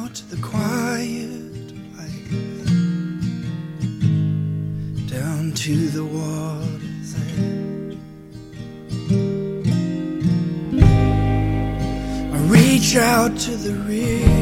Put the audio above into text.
out to the quiet place, down to the water's edge. I reach out to the river